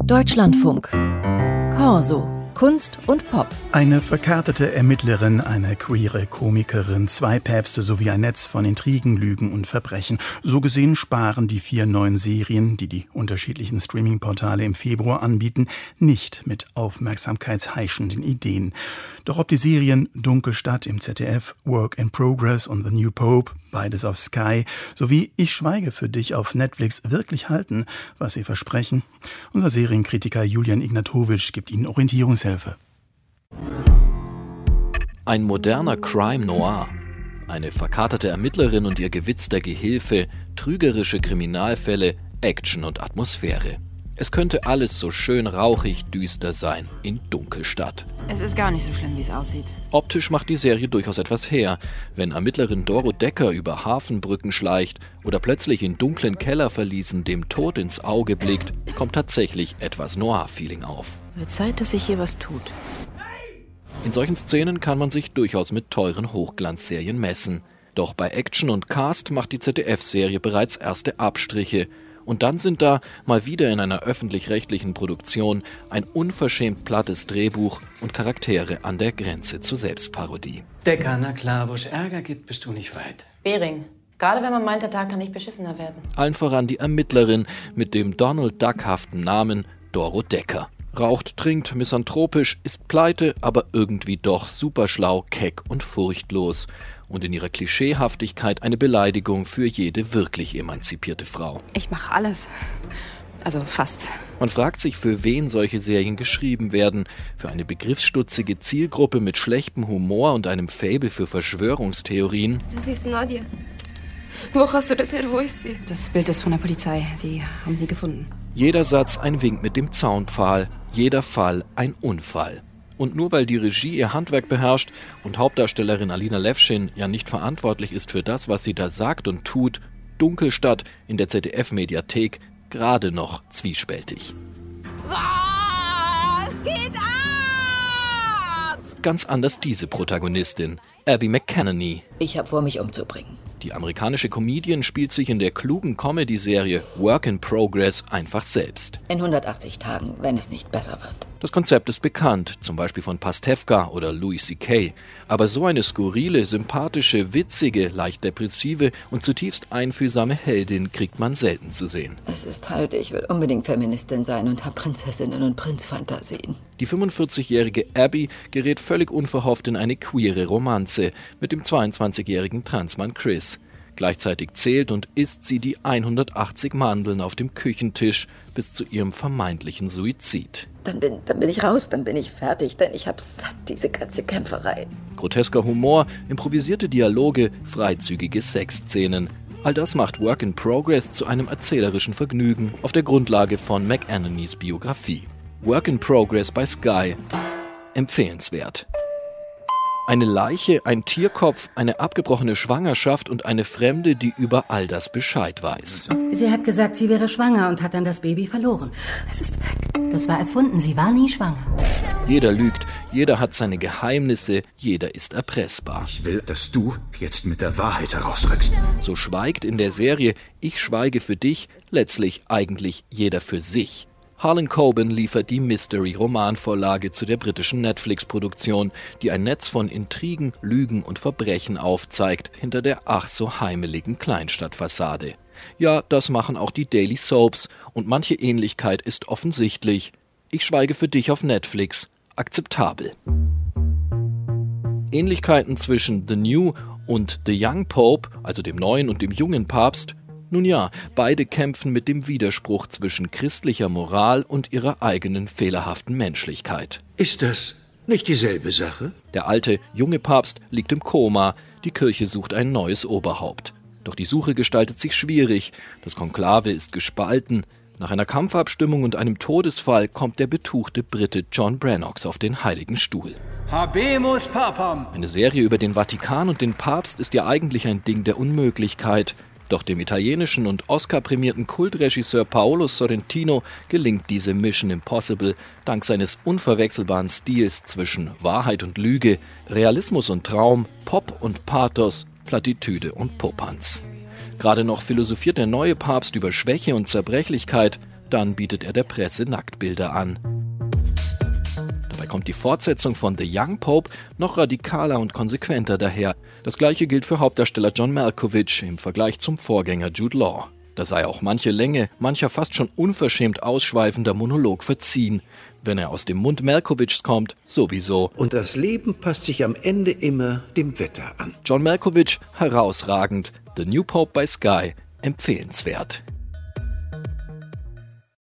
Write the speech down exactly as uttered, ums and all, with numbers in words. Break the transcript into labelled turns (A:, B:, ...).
A: Deutschlandfunk. Corso. Kunst und Pop.
B: Eine verkaterte Ermittlerin, eine queere Komikerin, zwei Päpste sowie ein Netz von Intrigen, Lügen und Verbrechen. So gesehen sparen die vier neuen Serien, die die unterschiedlichen Streaming-Portale im Februar anbieten, nicht mit aufmerksamkeitsheischenden Ideen. Doch ob die Serien Dunkelstadt im Z D F, Work in Progress und The New Pope, beides auf Sky, sowie Ich schweige für dich auf Netflix wirklich halten, was sie versprechen? Unser Serienkritiker Julian Ignatowitsch gibt Ihnen Orientierungshilfe.
C: Ein moderner Crime Noir. Eine verkaterte Ermittlerin und ihr gewitzter Gehilfe, trügerische Kriminalfälle, Action und Atmosphäre. Es könnte alles so schön rauchig düster sein in Dunkelstadt.
D: Es ist gar nicht so schlimm, wie es aussieht.
C: Optisch macht die Serie durchaus etwas her. Wenn Ermittlerin Doro Decker über Hafenbrücken schleicht oder plötzlich in dunklen Kellerverliesen dem Tod ins Auge blickt, kommt tatsächlich etwas Noir-Feeling auf.
D: Wird Zeit, dass sich hier was tut.
C: In solchen Szenen kann man sich durchaus mit teuren Hochglanzserien messen. Doch bei Action und Cast macht die Z D F-Serie bereits erste Abstriche. Und dann sind da, mal wieder in einer öffentlich-rechtlichen Produktion, ein unverschämt plattes Drehbuch und Charaktere an der Grenze zur Selbstparodie.
E: Decker, na klar, wo es Ärger gibt, bist du nicht weit.
D: Bering. Gerade wenn man meint, der Tag kann nicht beschissener werden.
C: Allen voran die Ermittlerin mit dem Donald Duck-haften Namen Doro Decker. Raucht, trinkt, misanthropisch, ist pleite, aber irgendwie doch superschlau, keck und furchtlos. Und in ihrer Klischeehaftigkeit eine Beleidigung für jede wirklich emanzipierte Frau.
D: Ich mache alles. Also fast.
C: Man fragt sich, für wen solche Serien geschrieben werden. Für eine begriffsstutzige Zielgruppe mit schlechtem Humor und einem Faible für Verschwörungstheorien.
F: Das ist Nadia. Wo hast du das her? Wo ist sie?
D: Das Bild ist von der Polizei. Sie haben sie gefunden.
C: Jeder Satz ein Wink mit dem Zaunpfahl, jeder Fall ein Unfall. Und nur weil die Regie ihr Handwerk beherrscht und Hauptdarstellerin Alina Levschin ja nicht verantwortlich ist für das, was sie da sagt und tut, Dunkelstadt in der Z D F-Mediathek gerade noch zwiespältig.
F: Was geht ab?
C: Ganz anders diese Protagonistin, Abby McCannany.
G: Ich habe vor, mich umzubringen.
C: Die amerikanische Comedian spielt sich in der klugen Comedy-Serie Work in Progress einfach selbst.
G: In hundertachtzig Tagen, wenn es nicht besser wird.
C: Das Konzept ist bekannt, zum Beispiel von Pastewka oder Louis C K. Aber so eine skurrile, sympathische, witzige, leicht depressive und zutiefst einfühlsame Heldin kriegt man selten zu sehen.
G: Es ist halt, ich will unbedingt Feministin sein und habe Prinzessinnen und Prinzfantasien.
C: Die fünfundvierzigjährige Abby gerät völlig unverhofft in eine queere Romanze mit dem zweiundzwanzigjährigen Transmann Chris. Gleichzeitig zählt und isst sie die hundertachtzig Mandeln auf dem Küchentisch bis zu ihrem vermeintlichen Suizid.
G: Dann bin, dann bin ich raus, dann bin ich fertig, denn ich hab satt, diese ganze Kämpferei.
C: Grotesker Humor, improvisierte Dialoge, freizügige Sexszenen. All das macht Work in Progress zu einem erzählerischen Vergnügen auf der Grundlage von McAnanys Biografie. Work in Progress bei Sky. Empfehlenswert. Eine Leiche, ein Tierkopf, eine abgebrochene Schwangerschaft und eine Fremde, die über all das Bescheid weiß.
H: Sie hat gesagt, sie wäre schwanger und hat dann das Baby verloren. Es ist weg. Das war erfunden, sie war nie schwanger.
C: Jeder lügt, jeder hat seine Geheimnisse, jeder ist erpressbar.
I: Ich will, dass du jetzt mit der Wahrheit herausrückst.
C: So schweigt in der Serie Ich schweige für dich letztlich eigentlich jeder für sich. Harlan Coben liefert die Mystery-Romanvorlage zu der britischen Netflix-Produktion, die ein Netz von Intrigen, Lügen und Verbrechen aufzeigt, hinter der ach so heimeligen Kleinstadtfassade. Ja, das machen auch die Daily Soaps und manche Ähnlichkeit ist offensichtlich. Ich schweige für dich auf Netflix. Akzeptabel. Ähnlichkeiten zwischen The New und The Young Pope, also dem neuen und dem jungen Papst. Nun ja, beide kämpfen mit dem Widerspruch zwischen christlicher Moral und ihrer eigenen fehlerhaften Menschlichkeit.
I: Ist das nicht dieselbe Sache?
C: Der alte, junge Papst liegt im Koma, die Kirche sucht ein neues Oberhaupt. Doch die Suche gestaltet sich schwierig, das Konklave ist gespalten. Nach einer Kampfabstimmung und einem Todesfall kommt der betuchte Brite John Brannox auf den heiligen Stuhl.
E: Habemus Papam!
C: Eine Serie über den Vatikan und den Papst ist ja eigentlich ein Ding der Unmöglichkeit. Doch dem italienischen und Oscar-prämierten Kultregisseur Paolo Sorrentino gelingt diese Mission Impossible dank seines unverwechselbaren Stils zwischen Wahrheit und Lüge, Realismus und Traum, Pop und Pathos, Plattitüde und Popanz. Gerade noch philosophiert der neue Papst über Schwäche und Zerbrechlichkeit, Dann bietet er der Presse Nacktbilder an. Dabei kommt die Fortsetzung von The Young Pope noch radikaler und konsequenter daher. Das gleiche gilt für Hauptdarsteller John Malkovich im Vergleich zum Vorgänger Jude Law. Da sei auch manche Länge, mancher fast schon unverschämt ausschweifender Monolog verziehen. Wenn er aus dem Mund Malkovichs kommt, sowieso.
I: Und das Leben passt sich am Ende immer dem Wetter an.
C: John Malkovich herausragend. The New Pope bei Sky empfehlenswert.